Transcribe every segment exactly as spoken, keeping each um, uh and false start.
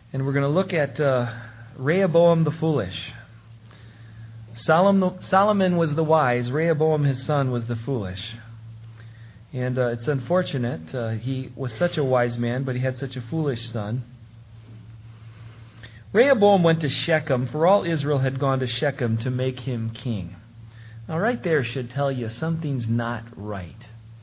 And we're going to look at uh, Rehoboam the foolish. Solomon, Solomon was the wise. Rehoboam, his son, was the foolish. And uh, it's unfortunate. Uh, he was such a wise man, but he had such a foolish son. Rehoboam went to Shechem, for all Israel had gone to Shechem to make him king. Now, right there should tell you something's not right.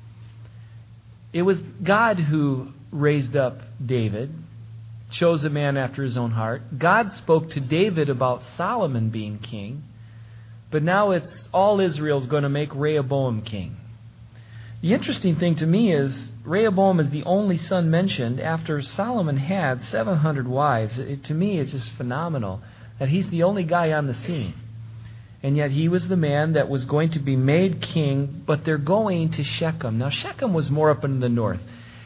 It was God who raised up David, chose a man after his own heart. God spoke to David about Solomon being king, but now it's all Israel's going to make Rehoboam king. The interesting thing to me is Rehoboam is the only son mentioned after Solomon had seven hundred wives. It, to me, it's just phenomenal that he's the only guy on the scene. And yet he was the man that was going to be made king, but they're going to Shechem. Now, Shechem was more up in the north.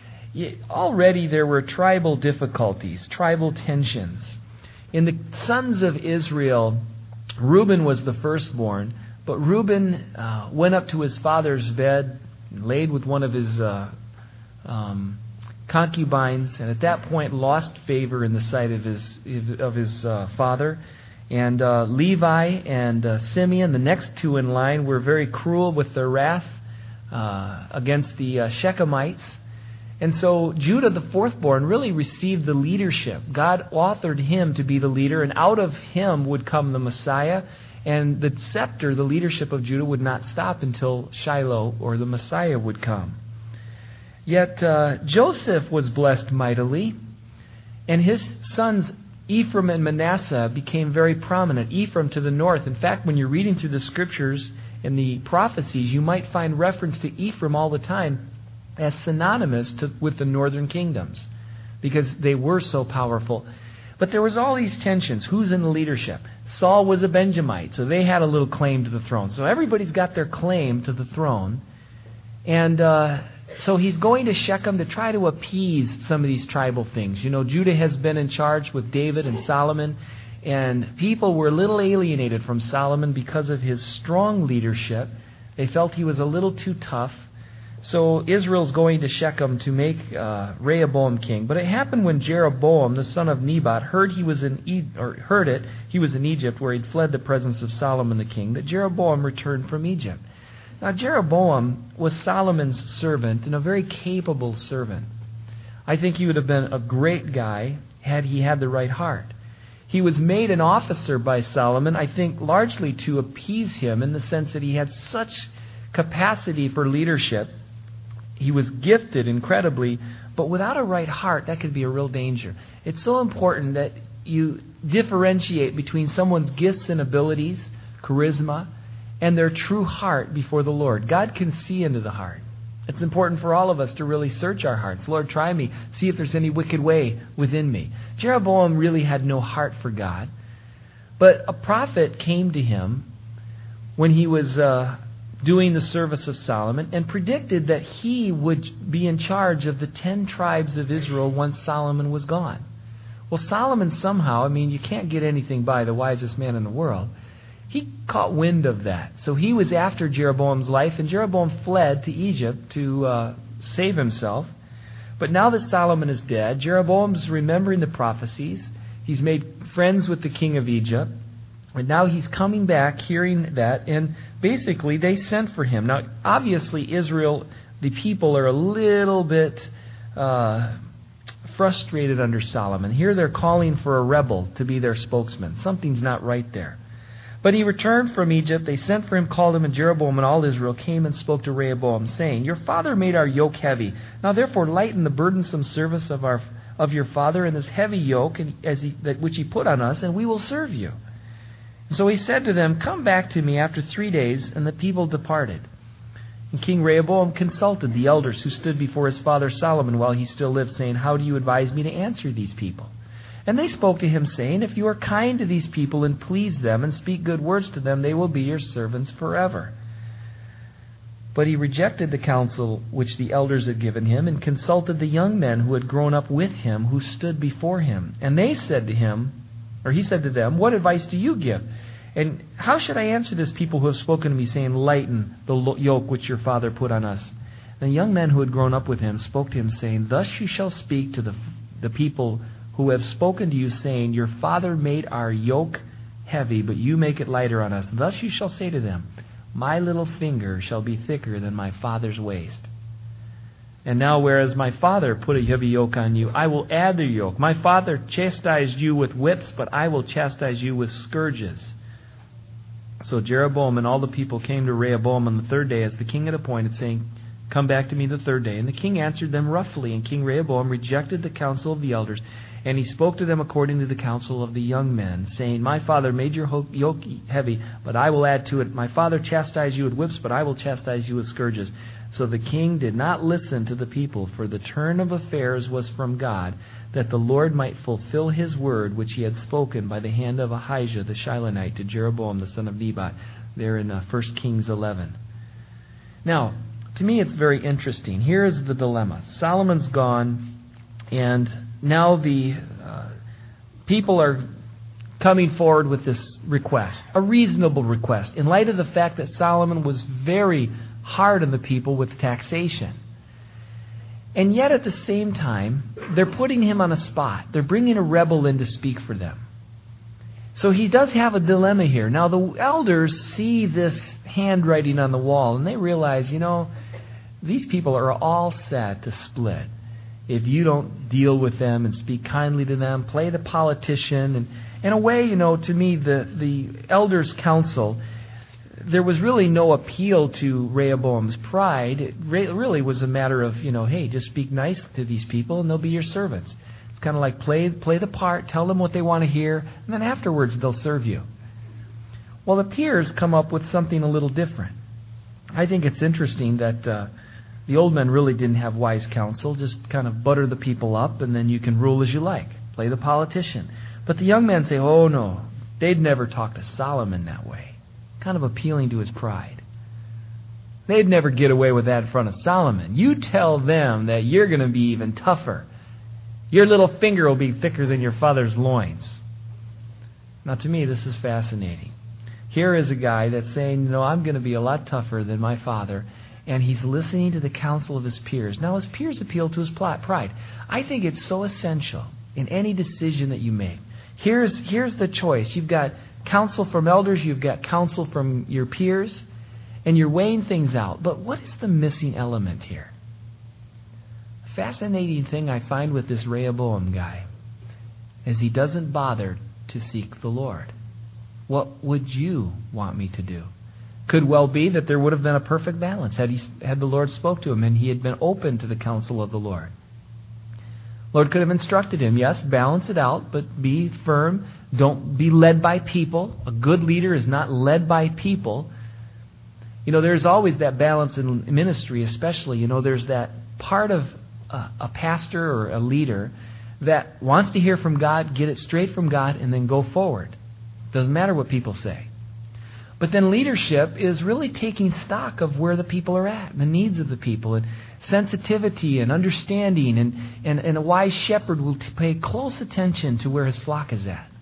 Already there were tribal difficulties, tribal tensions. In the sons of Israel, Reuben was the firstborn, but Reuben uh, went up to his father's bed, laid with one of his uh, um, concubines, and at that point lost favor in the sight of his of his uh, father. And uh, Levi and uh, Simeon, the next two in line, were very cruel with their wrath uh, against the uh, Shechemites. And so Judah, the fourthborn, really received the leadership. God authored him to be the leader, and out of him would come the Messiah. And the scepter, the leadership of Judah, would not stop until Shiloh or the Messiah would come. Yet uh, Joseph was blessed mightily, and his sons Ephraim and Manasseh became very prominent. Ephraim to the north. In fact, when you're reading through the scriptures and the prophecies, you might find reference to Ephraim all the time as synonymous to, with the northern kingdoms, because they were so powerful. But there was all these tensions. Who's in the leadership? Saul was a Benjamite, so they had a little claim to the throne. So everybody's got their claim to the throne. And uh, so he's going to Shechem to try to appease some of these tribal things. You know, Judah has been in charge with David and Solomon, and people were a little alienated from Solomon because of his strong leadership. They felt he was a little too tough. So Israel's going to Shechem to make uh, Rehoboam king. But it happened when Jeroboam, the son of Nebat, heard he was in e- or heard it, he was in Egypt, where he'd fled the presence of Solomon the king, that Jeroboam returned from Egypt. Now Jeroboam was Solomon's servant, and a very capable servant. I think he would have been a great guy had he had the right heart. He was made an officer by Solomon, I think largely to appease him, in the sense that he had such capacity for leadership. He was gifted incredibly, but without a right heart, that could be a real danger. It's so important that you differentiate between someone's gifts and abilities, charisma, and their true heart before the Lord. God can see into the heart. It's important for all of us to really search our hearts. Lord, try me. See if there's any wicked way within me. Jeroboam really had no heart for God. But a prophet came to him when he was Uh, doing the service of Solomon, and predicted that he would be in charge of the ten tribes of Israel once Solomon was gone. Well, Solomon somehow, I mean, you can't get anything by the wisest man in the world. He caught wind of that. So he was after Jeroboam's life, and Jeroboam fled to Egypt to uh, save himself. But now that Solomon is dead, Jeroboam's remembering the prophecies. He's made friends with the king of Egypt. And now he's coming back, hearing that, and basically they sent for him. Now, obviously, Israel, the people, are a little bit uh, frustrated under Solomon. Here they're calling for a rebel to be their spokesman. Something's not right there. But he returned from Egypt. They sent for him, called him, and Jeroboam and all Israel came and spoke to Rehoboam, saying, "Your father made our yoke heavy. Now therefore lighten the burdensome service of our of your father and this heavy yoke and as he, that which he put on us, and we will serve you." So he said to them, "Come back to me after three days." And the people departed. And King Rehoboam consulted the elders who stood before his father Solomon while he still lived, saying, "How do you advise me to answer these people?" And they spoke to him, saying, "If you are kind to these people and please them and speak good words to them, they will be your servants forever." But he rejected the counsel which the elders had given him, and consulted the young men who had grown up with him, who stood before him. And they said to him, or he said to them, "What advice do you give? And how should I answer this people who have spoken to me, saying, 'Lighten the yoke which your father put on us'?" And the young men who had grown up with him spoke to him, saying, "Thus you shall speak to the the people who have spoken to you, saying, Your father made our yoke heavy, but you make it lighter on us. Thus you shall say to them, My little finger shall be thicker than my father's waist. And now, whereas my father put a heavy yoke on you, I will add the yoke. My father chastised you with whips, but I will chastise you with scourges. So Jeroboam and all the people came to Rehoboam on the third day, as the king had appointed, saying, Come back to me the third day. And the king answered them roughly, and King Rehoboam rejected the counsel of the elders, and he spoke to them according to the counsel of the young men, saying, My father made your yoke heavy, but I will add to it. My father chastised you with whips, but I will chastise you with scourges. So the king did not listen to the people, for the turn of affairs was from God, that the Lord might fulfill his word, which he had spoken by the hand of Ahijah the Shilonite to Jeroboam the son of Nebat, there in uh, First Kings eleven. Now, to me it's very interesting. Here is the dilemma. Solomon's gone, and now the uh, people are coming forward with this request, a reasonable request, in light of the fact that Solomon was very hard on the people with taxation. And yet at the same time, they're putting him on a spot. They're bringing a rebel in to speak for them. So he does have a dilemma here. Now the elders see this handwriting on the wall, and they realize, you know, these people are all set to split. If you don't deal with them and speak kindly to them, play the politician. And in a way, you know, to me, the, the elders' counsel, there was really no appeal to Rehoboam's pride. It re- really was a matter of, you know, hey, just speak nice to these people and they'll be your servants. It's kind of like play play the part, tell them what they want to hear, and then afterwards they'll serve you. Well, the peers come up with something a little different. I think it's interesting that uh, the old men really didn't have wise counsel. Just kind of butter the people up and then you can rule as you like. Play the politician. But the young men say, oh no, they'd never talk to Solomon that way. Kind of appealing to his pride. They'd never get away with that in front of Solomon. You tell them that you're going to be even tougher. Your little finger will be thicker than your father's loins. Now to me, this is fascinating. Here is a guy that's saying, you know, I'm going to be a lot tougher than my father, and he's listening to the counsel of his peers. Now his peers appeal to his pride. I think it's so essential in any decision that you make. Here's, here's the choice. You've got counsel from elders, you've got counsel from your peers, and you're weighing things out. But what is the missing element here? A fascinating thing I find with this Rehoboam guy is he doesn't bother to seek the Lord. What would you want me to do? Could well be that there would have been a perfect balance had he had the Lord spoke to him and he had been open to the counsel of the Lord. Lord could have instructed him, yes, balance it out, but be firm. Don't be led by people. A good leader is not led by people. You know, there's always that balance in ministry, especially. You know, there's that part of a, a pastor or a leader that wants to hear from God, get it straight from God, and then go forward. Doesn't matter what people say. But then leadership is really taking stock of where the people are at, the needs of the people, and sensitivity and understanding, and, and, and a wise shepherd will pay close attention to where his flock is at.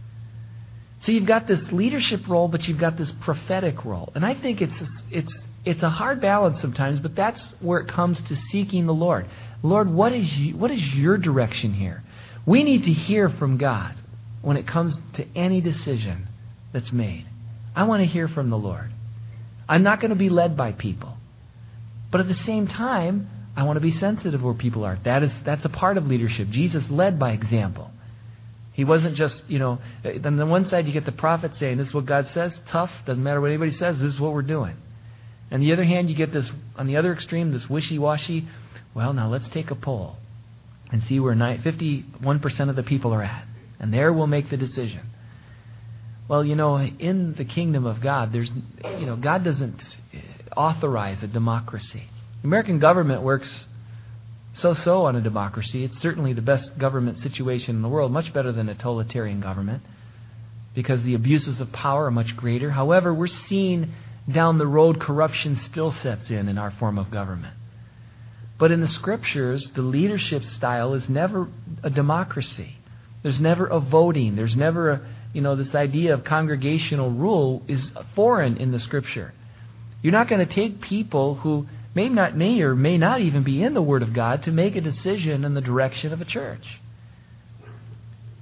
So you've got this leadership role, but you've got this prophetic role. And I think it's it's it's a hard balance sometimes, but that's where it comes to seeking the Lord. Lord, what is you, what is your direction here? We need to hear from God when it comes to any decision that's made. I want to hear from the Lord. I'm not going to be led by people. But at the same time, I want to be sensitive where people are. That is, that's a part of leadership. Jesus led by example. He wasn't just, you know, on the one side you get the prophet saying, this is what God says, tough, doesn't matter what anybody says, this is what we're doing. On the other hand, you get this, on the other extreme, this wishy-washy, well, now let's take a poll and see where fifty-one percent of the people are at. And there we'll make the decision. Well, you know, in the kingdom of God, there's, you know, God doesn't authorize a democracy. The American government works so-so on a democracy. It's certainly the best government situation in the world, much better than a totalitarian government, because the abuses of power are much greater. However, we're seeing down the road corruption still sets in in our form of government. But in the Scriptures, the leadership style is never a democracy. There's never a voting. There's never a, you know, this idea of congregational rule is foreign in the Scripture. You're not going to take people who may not, may or may not even be in the Word of God to make a decision in the direction of a church.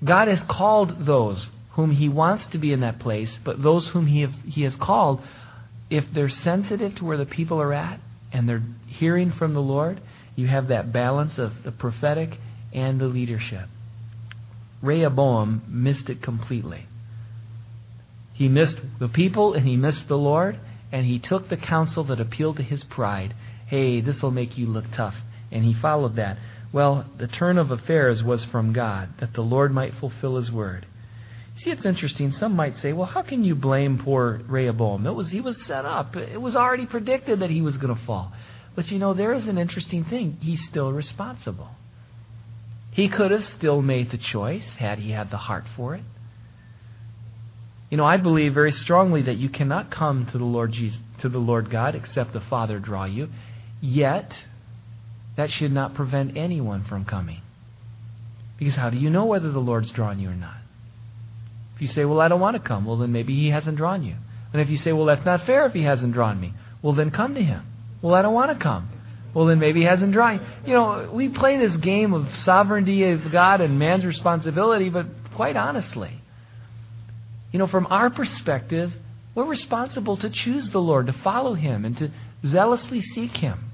God has called those whom He wants to be in that place, but those whom He has, he has called, if they're sensitive to where the people are at and they're hearing from the Lord, you have that balance of the prophetic and the leadership. Rehoboam missed it completely. He missed the people and he missed the Lord, and he took the counsel that appealed to his pride. Hey, this will make you look tough. And he followed that. Well, the turn of affairs was from God, that the Lord might fulfill His word. See, it's interesting. Some might say, well, how can you blame poor Rehoboam? It was, he was set up. It was already predicted that he was going to fall. But you know, there is an interesting thing. He's still responsible. He could have still made the choice had he had the heart for it. You know, I believe very strongly that you cannot come to the Lord Jesus, to the Lord God except the Father draw you. Yet, that should not prevent anyone from coming. Because how do you know whether the Lord's drawn you or not? If you say, well, I don't want to come, well, then maybe He hasn't drawn you. And if you say, well, that's not fair if He hasn't drawn me, well, then come to Him. Well, I don't want to come. Well, then maybe He hasn't drawn you. You know, we play this game of sovereignty of God and man's responsibility, but quite honestly, you know, from our perspective, we're responsible to choose the Lord, to follow Him, and to zealously seek Him.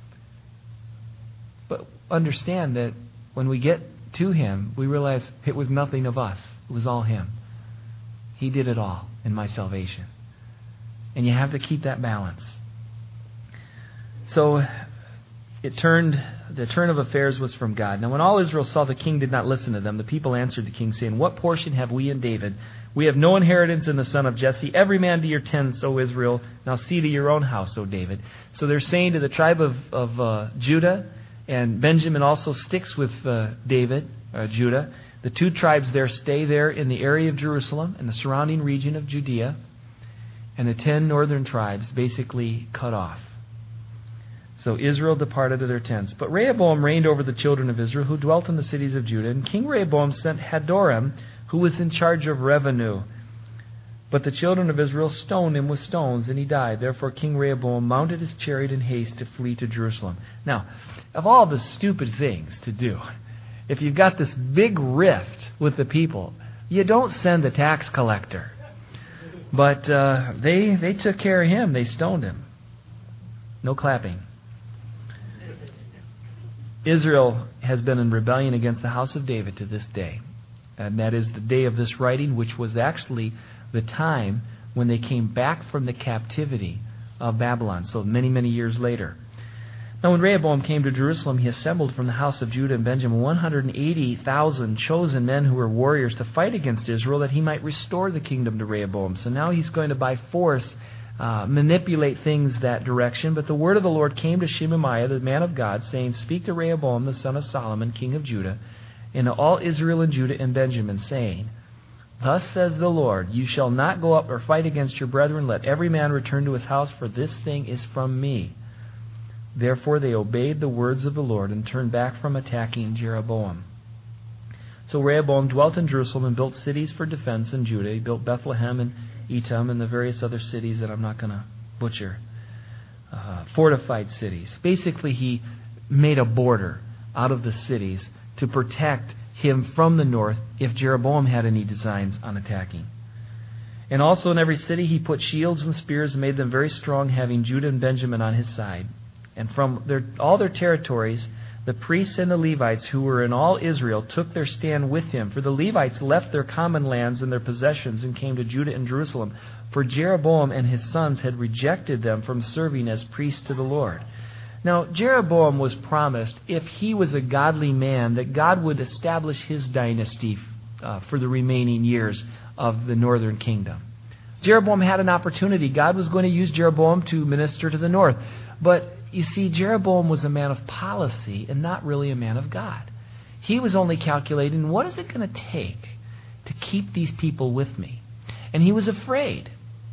But understand that when we get to Him, we realize it was nothing of us. It was all Him. He did it all in my salvation. And you have to keep that balance. So it turned, the turn of affairs was from God. Now when all Israel saw the king did not listen to them, the people answered the king, saying, what portion have we in David? We have no inheritance in the son of Jesse. Every man to your tents, O Israel. Now see to your own house, O David. So they're saying to the tribe of, of uh, Judah, and Benjamin also sticks with uh, David, uh, Judah. The two tribes there stay there in the area of Jerusalem and the surrounding region of Judea. And the ten northern tribes basically cut off. So Israel departed to their tents. But Rehoboam reigned over the children of Israel who dwelt in the cities of Judah. And King Rehoboam sent Hadoram, who was in charge of revenue. But the children of Israel stoned him with stones, and he died. Therefore King Rehoboam mounted his chariot in haste to flee to Jerusalem. Now, of all the stupid things to do, if you've got this big rift with the people, you don't send a tax collector. But uh, they they took care of him. They stoned him. No clapping. Israel has been in rebellion against the house of David to this day. And that is the day of this writing, which was actually the time when they came back from the captivity of Babylon. So many, many years later. Now when Rehoboam came to Jerusalem, he assembled from the house of Judah and Benjamin one hundred eighty thousand chosen men who were warriors to fight against Israel, that he might restore the kingdom to Rehoboam. So now he's going to by force uh, manipulate things that direction. But the word of the Lord came to Shemaiah, the man of God, saying, speak to Rehoboam, the son of Solomon, king of Judah, and to all Israel and Judah and Benjamin, saying, thus says the Lord, you shall not go up or fight against your brethren. Let every man return to his house, for this thing is from me. Therefore they obeyed the words of the Lord and turned back from attacking Jeroboam. So Rehoboam dwelt in Jerusalem and built cities for defense in Judah. He built Bethlehem and Etam and the various other cities that I'm not going to butcher. Uh, fortified cities. Basically, he made a border out of the cities to protect him from the north if Jeroboam had any designs on attacking. And also in every city he put shields and spears and made them very strong, having Judah and Benjamin on his side. And from their, all their territories, the priests and the Levites who were in all Israel took their stand with him. For the Levites left their common lands and their possessions and came to Judah and Jerusalem. For Jeroboam and his sons had rejected them from serving as priests to the Lord. Now, Jeroboam was promised, if he was a godly man, that God would establish his dynasty uh, for the remaining years of the northern kingdom. Jeroboam had an opportunity. God was going to use Jeroboam to minister to the north. But you see, Jeroboam was a man of policy and not really a man of God. He was only calculating, what is it going to take to keep these people with me? And he was afraid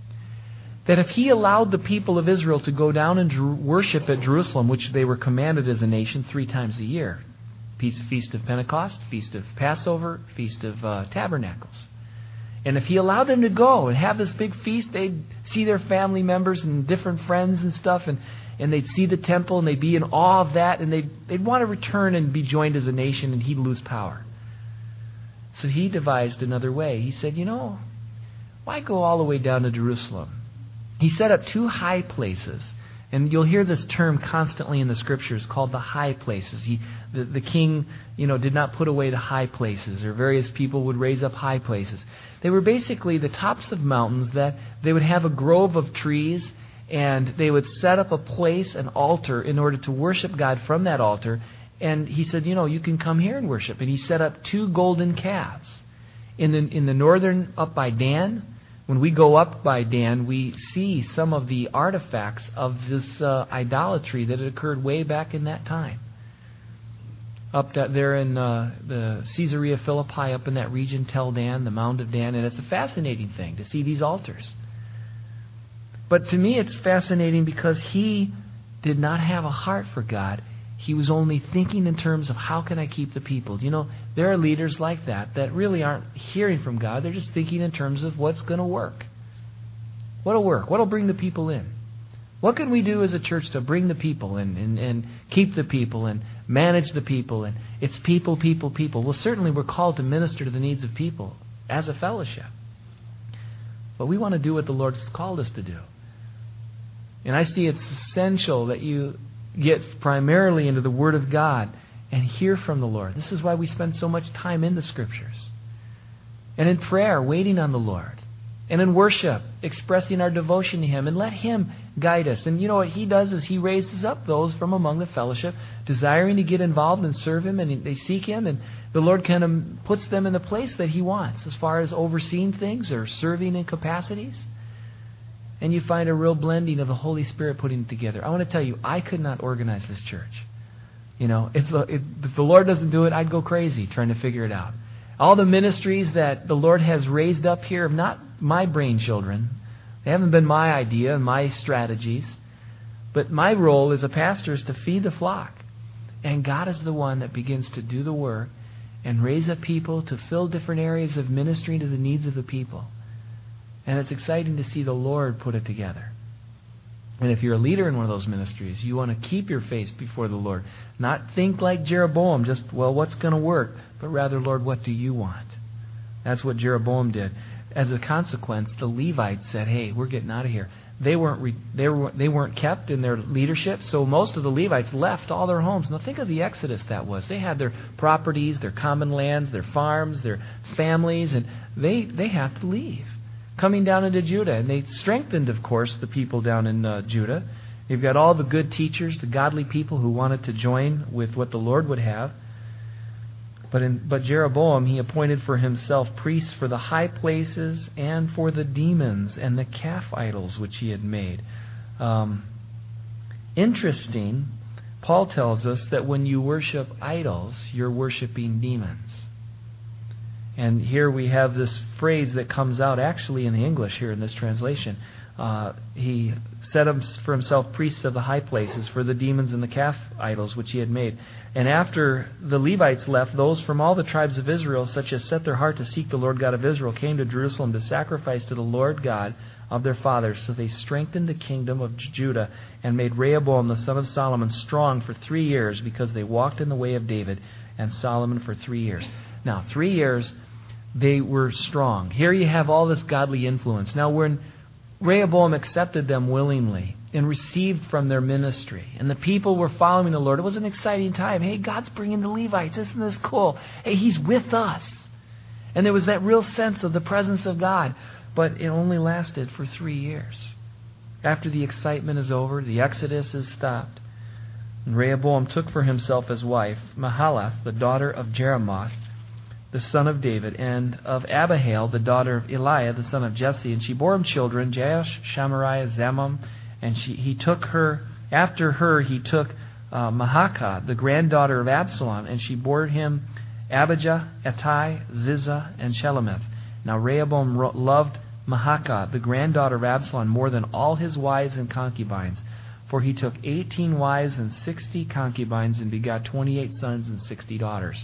that if he allowed the people of Israel to go down and Jer- worship at Jerusalem, which they were commanded as a nation three times a year, Feast of Pentecost, Feast of Passover, Feast of uh, Tabernacles. And if he allowed them to go and have this big feast, they'd see their family members and different friends and stuff, and And they'd see the temple and they'd be in awe of that, and they'd, they'd want to return and be joined as a nation, and he'd lose power. So he devised another way. He said, you know, why go all the way down to Jerusalem? He set up two high places. And you'll hear this term constantly in the Scriptures called the high places. He, the, the king, you know, did not put away the high places, or various people would raise up high places. They were basically the tops of mountains that they would have a grove of trees, and they would set up a place, an altar, in order to worship God from that altar. And he said, you know, you can come here and worship. And he set up two golden calves. In the, in the northern, up by Dan, when we go up by Dan, we see some of the artifacts of this uh, idolatry that had occurred way back in that time. Up that, there in uh, the Caesarea Philippi, up in that region, Tel Dan, the Mound of Dan. And it's a fascinating thing to see these altars. But to me, it's fascinating because he did not have a heart for God. He was only thinking in terms of how can I keep the people. You know, there are leaders like that that really aren't hearing from God. They're just thinking in terms of what's going to work. What'll work? What'll bring the people in? What can we do as a church to bring the people in and, and keep the people and manage the people? And it's people, people, people. Well, certainly we're called to minister to the needs of people as a fellowship. But we want to do what the Lord has called us to do. And I see it's essential that you get primarily into the Word of God and hear from the Lord. This is why we spend so much time in the Scriptures. And in prayer, waiting on the Lord. And in worship, expressing our devotion to Him. And let Him guide us. And you know what He does is He raises up those from among the fellowship, desiring to get involved and serve Him. And they seek Him. And the Lord kind of puts them in the place that He wants, as far as overseeing things or serving in capacities. And you find a real blending of the Holy Spirit putting it together. I want to tell you, I could not organize this church. You know, if the, if the Lord doesn't do it, I'd go crazy trying to figure it out. All the ministries that the Lord has raised up here are not my brain children. They haven't been my idea and my strategies. But my role as a pastor is to feed the flock. And God is the one that begins to do the work and raise up people to fill different areas of ministry to the needs of the people. And it's exciting to see the Lord put it together. And if you're a leader in one of those ministries, you want to keep your face before the Lord. Not think like Jeroboam, just, well, what's going to work? But rather, Lord, what do you want? That's what Jeroboam did. As a consequence, the Levites said, hey, we're getting out of here. They weren't re- they, were, they weren't kept in their leadership, so most of the Levites left all their homes. Now think of the exodus that was. They had their properties, their common lands, their farms, their families, and they, they had to leave. Coming down into Judah. And they strengthened, of course, the people down in uh, Judah. You've got all the good teachers, the godly people who wanted to join with what the Lord would have. But in, but Jeroboam, he appointed for himself priests for the high places and for the demons and the calf idols which he had made. Um, interesting, Paul tells us that when you worship idols, you're worshiping demons. And here we have this phrase that comes out actually in the English here in this translation. Uh, he set up for himself priests of the high places for the demons and the calf idols which he had made. And after the Levites left, those from all the tribes of Israel, such as set their heart to seek the Lord God of Israel, came to Jerusalem to sacrifice to the Lord God of their fathers. So they strengthened the kingdom of Judah and made Rehoboam the son of Solomon strong for three years because they walked in the way of David and Solomon for three years. Now, three years... they were strong. Here you have all this godly influence. Now, when Rehoboam accepted them willingly and received from their ministry, and the people were following the Lord, it was an exciting time. Hey, God's bringing the Levites. Isn't this cool? Hey, He's with us. And there was that real sense of the presence of God. But it only lasted for three years. After the excitement is over, the exodus is stopped. And Rehoboam took for himself as wife Mahalath, the daughter of Jeremoth, the son of David, and of Abihail, the daughter of Eliah, the son of Jesse. And she bore him children, Jaash, Shamariah, Zamam. And she, he took her, after her he took uh, Mahakah, the granddaughter of Absalom, and she bore him Abijah, Attai, Ziza, and Shelemith. Now Rehoboam ro- loved Mahakah, the granddaughter of Absalom, more than all his wives and concubines. For he took eighteen wives and sixty concubines, and begot twenty-eight sons and sixty daughters.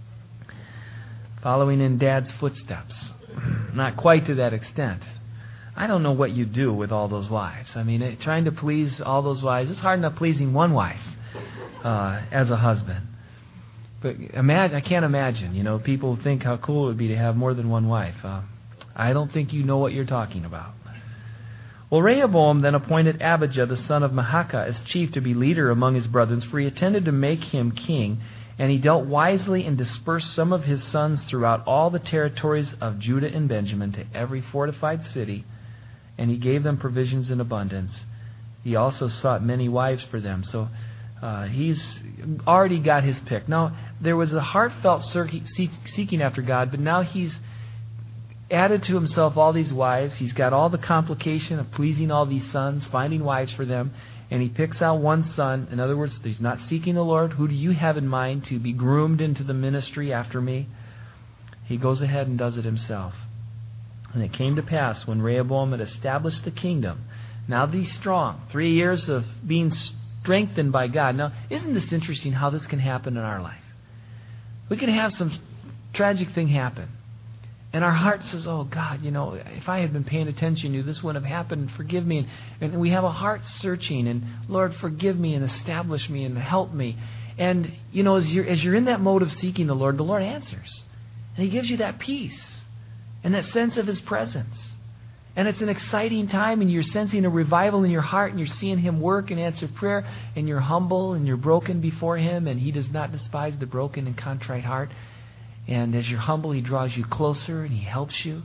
Following in Dad's footsteps. Not quite to that extent. I don't know what you do with all those wives. I mean, it, trying to please all those wives, it's hard enough pleasing one wife uh, as a husband. But imagine, I can't imagine, you know, people think how cool it would be to have more than one wife. Uh, I don't think you know what you're talking about. Well, Rehoboam then appointed Abijah, the son of Maacah, as chief to be leader among his brethren, for he intended to make him king, and he dealt wisely and dispersed some of his sons throughout all the territories of Judah and Benjamin to every fortified city, and he gave them provisions in abundance. He also sought many wives for them. So uh, he's already got his pick. Now, there was a heartfelt seeking after God, but now he's added to himself all these wives. He's got all the complication of pleasing all these sons, finding wives for them, and he picks out one son. In other words, he's not seeking the Lord. Who do you have in mind to be groomed into the ministry after me? He goes ahead and does it himself. And it came to pass when Rehoboam had established the kingdom. Now that he's strong, three years of being strengthened by God. Now, isn't this interesting how this can happen in our life? We can have some tragic thing happen. And our heart says, oh, God, you know, if I had been paying attention to you, this wouldn't have happened. Forgive me. And, and we have a heart searching. And, Lord, forgive me and establish me and help me. And, you know, as you're, as you're in that mode of seeking the Lord, the Lord answers. And He gives you that peace and that sense of His presence. And it's an exciting time, and you're sensing a revival in your heart, and you're seeing Him work and answer prayer, and you're humble and you're broken before Him, and He does not despise the broken and contrite heart. And as you're humble, He draws you closer and He helps you.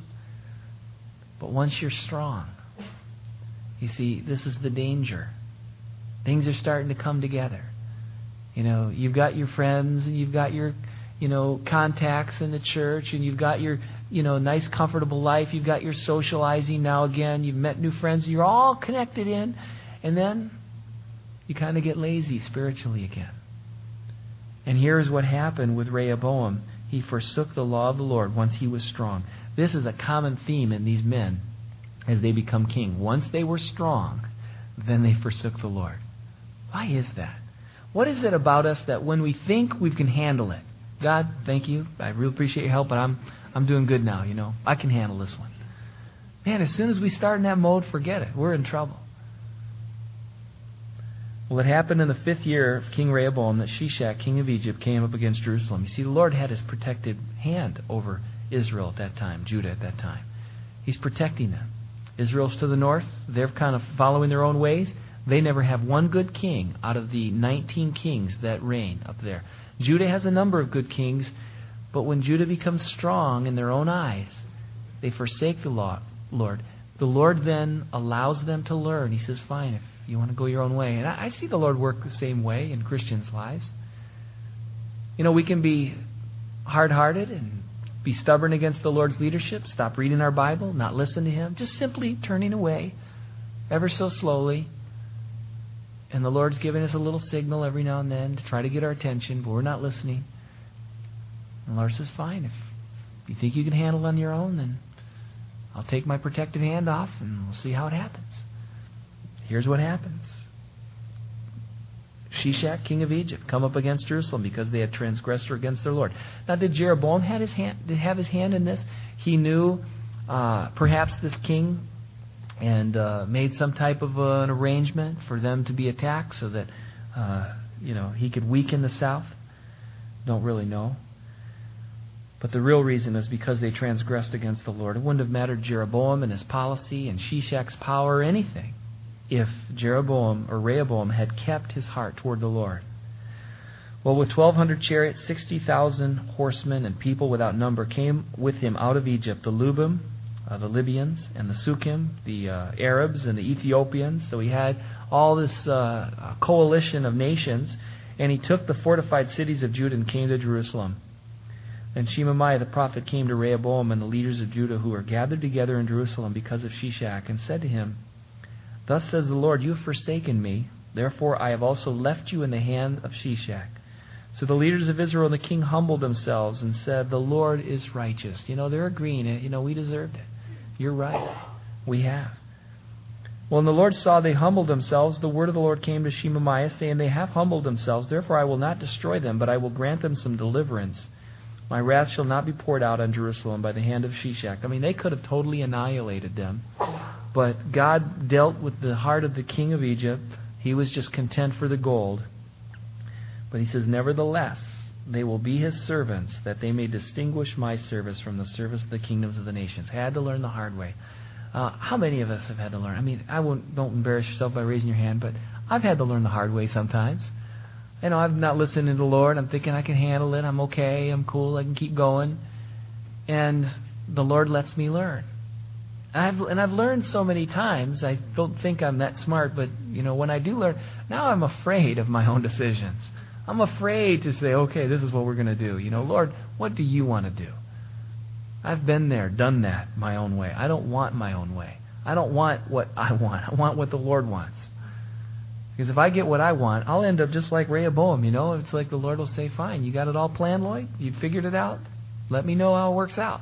But once you're strong, you see, this is the danger. Things are starting to come together. You know, you've got your friends and you've got your, you know, contacts in the church, and you've got your, you know, nice, comfortable life. You've got your socializing now again. You've met new friends. You're all connected in. And then you kind of get lazy spiritually again. And here's what happened with Rehoboam. He forsook the law of the Lord once he was strong. This is a common theme in these men as they become king. Once they were strong, then they forsook the Lord. Why is that? What is it about us that when we think we can handle it, God, thank you, I really appreciate your help, but I'm I'm doing good now, you know. I can handle this one. Man, as soon as we start in that mode, forget it. We're in trouble. Well, it happened in the fifth year of King Rehoboam that Shishak, king of Egypt, came up against Jerusalem. You see, the Lord had His protected hand over Israel at that time, Judah at that time. He's protecting them. Israel's to the north. They're kind of following their own ways. They never have one good king out of the nineteen kings that reign up there. Judah has a number of good kings, but when Judah becomes strong in their own eyes, they forsake the law, Lord. The Lord then allows them to learn. He says, fine, if you want to go your own way. And I, I see the Lord work the same way in Christians' lives. You know, we can be hard-hearted and be stubborn against the Lord's leadership, stop reading our Bible, not listen to Him, just simply turning away ever so slowly. And the Lord's giving us a little signal every now and then to try to get our attention, but we're not listening. And the Lord says, fine, if you think you can handle it on your own, then I'll take my protective hand off and we'll see how it happens. Here's what happens. Shishak, king of Egypt, come up against Jerusalem because they had transgressed against their Lord. Now, did Jeroboam have his hand, did have his hand in this? He knew uh, perhaps this king and uh, made some type of uh, an arrangement for them to be attacked so that uh, you know he could weaken the south. Don't really know. But the real reason is because they transgressed against the Lord. It wouldn't have mattered Jeroboam and his policy and Shishak's power or anything if Jeroboam or Rehoboam had kept his heart toward the Lord. Well, with twelve hundred chariots, sixty thousand horsemen, and people without number came with him out of Egypt, the Lubim, uh, the Libyans, and the Sukkim, the uh, Arabs, and the Ethiopians. So he had all this uh, coalition of nations, and he took the fortified cities of Judah and came to Jerusalem. And Shemaiah the prophet came to Rehoboam and the leaders of Judah who were gathered together in Jerusalem because of Shishak, and said to him, Thus says the Lord, you have forsaken me, therefore I have also left you in the hand of Shishak. So the leaders of Israel and the king humbled themselves and said, The Lord is righteous. You know, they're agreeing. You know, we deserved it. You're right. We have. Well, when the Lord saw they humbled themselves, the word of the Lord came to Shemaiah, saying, They have humbled themselves, therefore I will not destroy them, but I will grant them some deliverance. My wrath shall not be poured out on Jerusalem by the hand of Shishak. I mean, they could have totally annihilated them. But God dealt with the heart of the king of Egypt. He was just content for the gold. But He says, Nevertheless, they will be his servants, that they may distinguish my service from the service of the kingdoms of the nations. Had to learn the hard way. Uh, how many of us have had to learn? I mean, I won't, don't embarrass yourself by raising your hand, but I've had to learn the hard way sometimes. You know, I'm not listening to the Lord. I'm thinking I can handle it. I'm okay. I'm cool. I can keep going. And the Lord lets me learn. I've, and I've learned so many times. I don't think I'm that smart, but, you know, when I do learn, now I'm afraid of my own decisions. I'm afraid to say, okay, this is what we're going to do. You know, Lord, what do you want to do? I've been there, done that my own way. I don't want my own way. I don't want what I want. I want what the Lord wants. Because if I get what I want, I'll end up just like Rehoboam, you know. It's like the Lord will say, fine, you got it all planned, Lloyd? You figured it out? Let me know how it works out.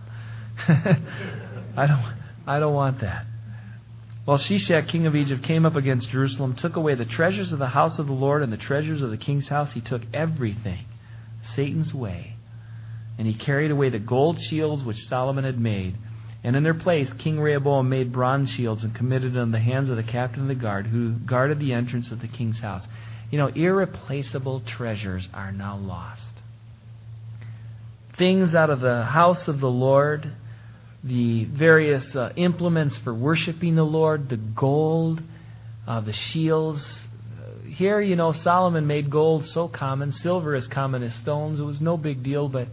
I don't I don't want that. Well, Shishak, king of Egypt, came up against Jerusalem, took away the treasures of the house of the Lord and the treasures of the king's house. He took everything, Satan's way. And he carried away the gold shields which Solomon had made. And in their place, King Rehoboam made bronze shields and committed them in the hands of the captain of the guard, who guarded the entrance of the king's house. You know, irreplaceable treasures are now lost. Things out of the house of the Lord, the various uh, implements for worshiping the Lord, the gold, uh, the shields. Here, you know, Solomon made gold so common, silver as common as stones. It was no big deal, but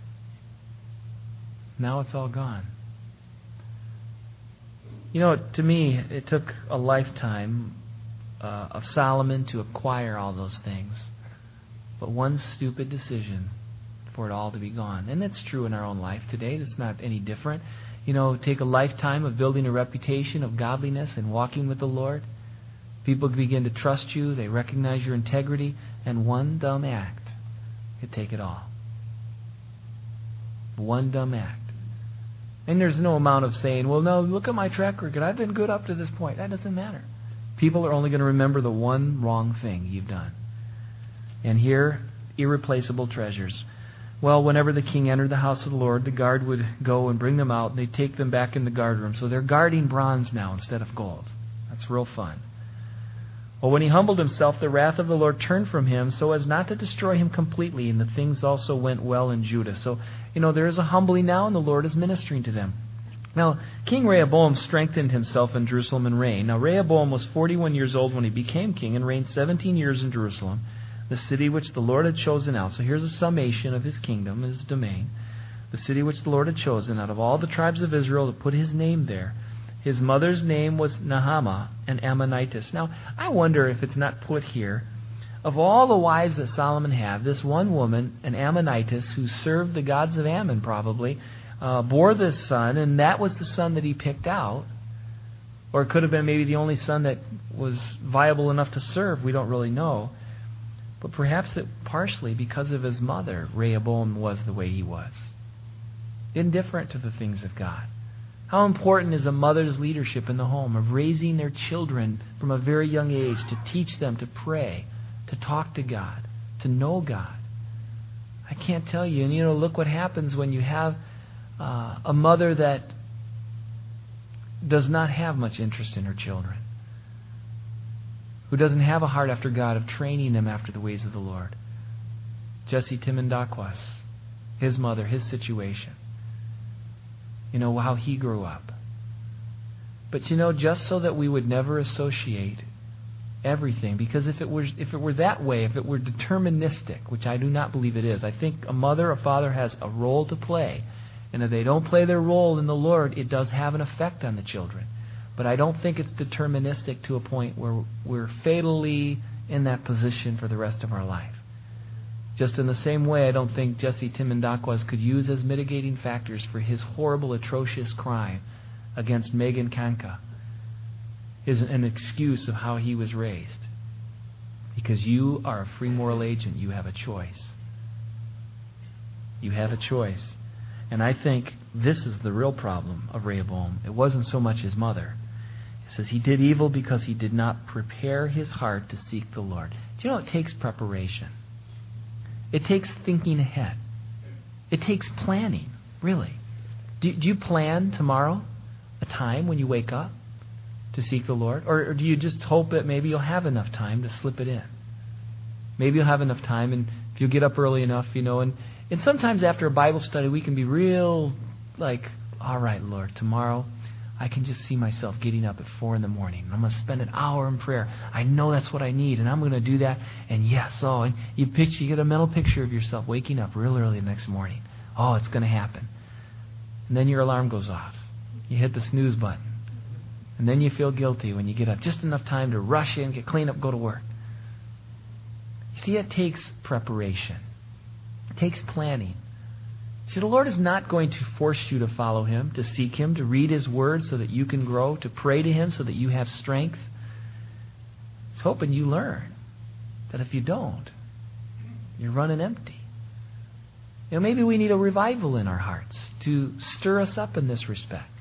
now it's all gone. You know, to me, it took a lifetime uh, of Solomon to acquire all those things. But one stupid decision for it all to be gone. And it's true in our own life today. It's not any different. You know, take a lifetime of building a reputation of godliness and walking with the Lord. People begin to trust you. They recognize your integrity. And one dumb act could take it all. One dumb act. And there's no amount of saying, well, no, look at my track record. I've been good up to this point. That doesn't matter. People are only going to remember the one wrong thing you've done. And here, irreplaceable treasures. Well, whenever the king entered the house of the Lord, the guard would go and bring them out, and they'd take them back in the guard room. So they're guarding bronze now instead of gold. That's real fun. Well, when he humbled himself, the wrath of the Lord turned from him so as not to destroy him completely, and the things also went well in Judah. So, you know, there is a humbling now, and the Lord is ministering to them. Now, King Rehoboam strengthened himself in Jerusalem and reigned. Now, Rehoboam was forty-one years old when he became king and reigned seventeen years in Jerusalem, the city which the Lord had chosen out. So here's a summation of his kingdom, his domain. The city which the Lord had chosen out of all the tribes of Israel to put his name there. His mother's name was Nahama, an Ammonitess. Now, I wonder if it's not put here. Of all the wives that Solomon had, this one woman, an Ammonitess, who served the gods of Ammon probably, uh, bore this son, and that was the son that he picked out. Or it could have been maybe the only son that was viable enough to serve. We don't really know. But perhaps it partially because of his mother, Rehoboam was the way he was. Indifferent to the things of God. How important is a mother's leadership in the home of raising their children from a very young age to teach them to pray, to talk to God, to know God. I can't tell you. And you know, look what happens when you have uh, a mother that does not have much interest in her children, who doesn't have a heart after God of training them after the ways of the Lord. Jesse Timendakwas, his mother, his situation. You know, how he grew up. But you know, just so that we would never associate everything, because if it were if it were that way, if it were deterministic, which I do not believe it is, I think a mother or father has a role to play. And if they don't play their role in the Lord, it does have an effect on the children. But I don't think it's deterministic to a point where we're fatally in that position for the rest of our life. Just in the same way, I don't think Jesse Timendakwas could use as mitigating factors for his horrible, atrocious crime against Megan Kanka is an excuse of how he was raised. Because you are a free moral agent. You have a choice. You have a choice. And I think this is the real problem of Rehoboam. It wasn't so much his mother. It says he did evil because he did not prepare his heart to seek the Lord. Do you know it takes preparation? It takes thinking ahead. It takes planning, really. Do, do you plan tomorrow a time when you wake up to seek the Lord? Or, or do you just hope that maybe you'll have enough time to slip it in? Maybe you'll have enough time in If you get up early enough, you know, and, and sometimes after a Bible study, we can be real like, all right, Lord, tomorrow I can just see myself getting up at four in the morning. I'm going to spend an hour in prayer. I know that's what I need, and I'm going to do that. And yes, oh, and you picture, you get a mental picture of yourself waking up real early the next morning. Oh, it's going to happen. And then your alarm goes off. You hit the snooze button. And then you feel guilty when you get up. Just enough time to rush in, get cleaned up, go to work. You see, it takes preparation. It takes planning. See, the Lord is not going to force you to follow Him, to seek Him, to read His Word so that you can grow, to pray to Him so that you have strength. He's hoping you learn that if you don't, you're running empty. You know, maybe we need a revival in our hearts to stir us up in this respect.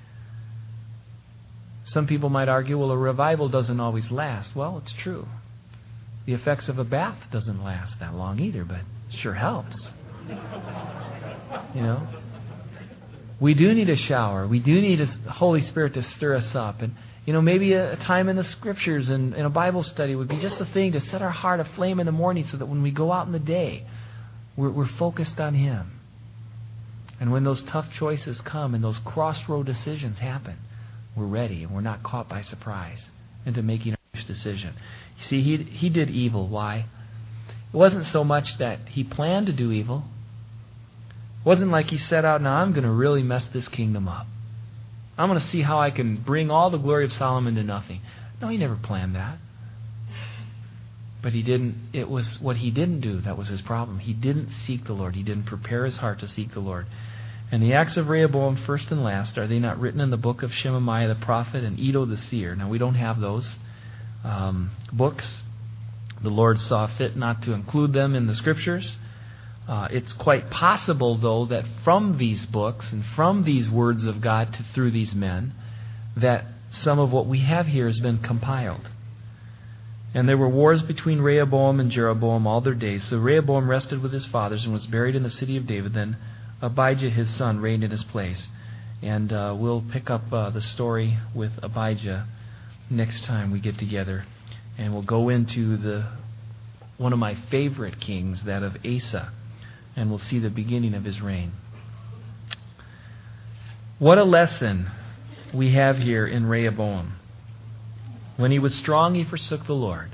Some people might argue, well, a revival doesn't always last. Well, it's true. The effects of a bath doesn't last that long either, but it sure helps. You know, we do need a shower. We do need a Holy Spirit to stir us up. And, you know, maybe a, a time in the Scriptures and in a Bible study would be just a thing to set our heart aflame in the morning so that when we go out in the day, we're, we're focused on Him. And when those tough choices come and those crossroad decisions happen, we're ready and we're not caught by surprise into making a decision. You see, he, he did evil. Why? It wasn't so much that he planned to do evil. It wasn't like he set out, now I'm going to really mess this kingdom up. I'm going to see how I can bring all the glory of Solomon to nothing. No, he never planned that. But he didn't, it was what he didn't do that was his problem. He didn't seek the Lord. He didn't prepare his heart to seek the Lord. And the acts of Rehoboam, first and last, are they not written in the book of Shemaiah the prophet and Iddo the seer? Now, we don't have those um, books. The Lord saw fit not to include them in the Scriptures. Uh, it's quite possible, though, that from these books and from these words of God to, through these men, that some of what we have here has been compiled. And there were wars between Rehoboam and Jeroboam all their days. So Rehoboam rested with his fathers and was buried in the city of David. Then Abijah, his son, reigned in his place. And uh, we'll pick up uh, the story with Abijah next time we get together. And we'll go into the one of my favorite kings, that of Asa. And we'll see the beginning of his reign. What a lesson we have here in Rehoboam. When he was strong, he forsook the Lord.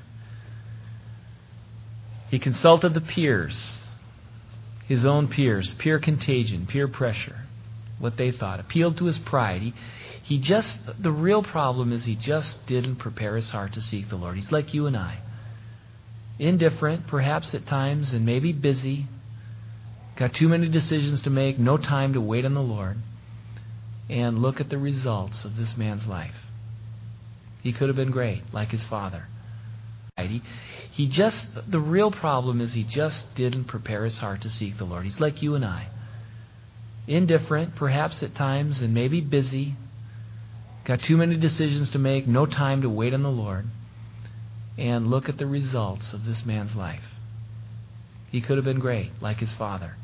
He consulted the peers, his own peers, peer contagion, peer pressure, what they thought, appealed to his pride. He, he just, the real problem is he just didn't prepare his heart to seek the Lord. He's like you and I. Indifferent, perhaps at times, and maybe busy. Got too many decisions to make, no time to wait on the Lord. And look at the results of this man's life. He could have been great, like his father. He, he just, the real problem is he just didn't prepare his heart to seek the Lord. He's like you and I. Indifferent, perhaps at times, and maybe busy. Got too many decisions to make, no time to wait on the Lord. And look at the results of this man's life. He could have been great, like his father.